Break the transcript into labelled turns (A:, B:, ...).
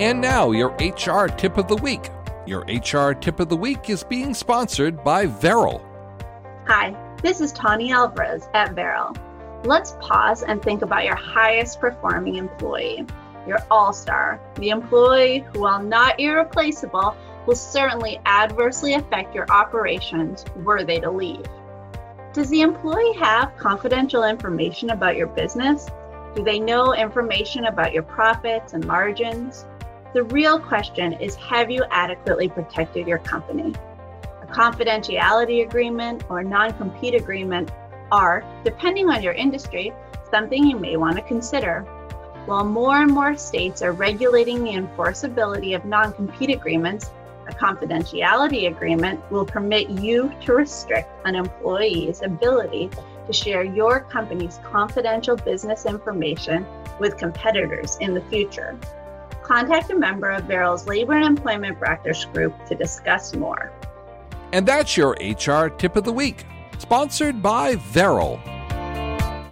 A: And now, your HR Tip of the Week. Your HR Tip of the Week is being sponsored by Veril.
B: Hi, this is Tawny Alvarez at Veril. Let's pause and think about your highest performing employee, your all-star, the employee who, while not irreplaceable, will certainly adversely affect your operations were they to leave. Does the employee have confidential information about your business? Do they know information about your profits and margins? The real question is, have you adequately protected your company? A confidentiality agreement or non-compete agreement are, depending on your industry, something you may want to consider. While more and more states are regulating the enforceability of non-compete agreements, a confidentiality agreement will permit you to restrict an employee's ability to share your company's confidential business information with competitors in the future. Contact a member of Veril's Labor and Employment Practice Group to discuss more.
A: And that's your HR Tip of the Week, sponsored by Veril.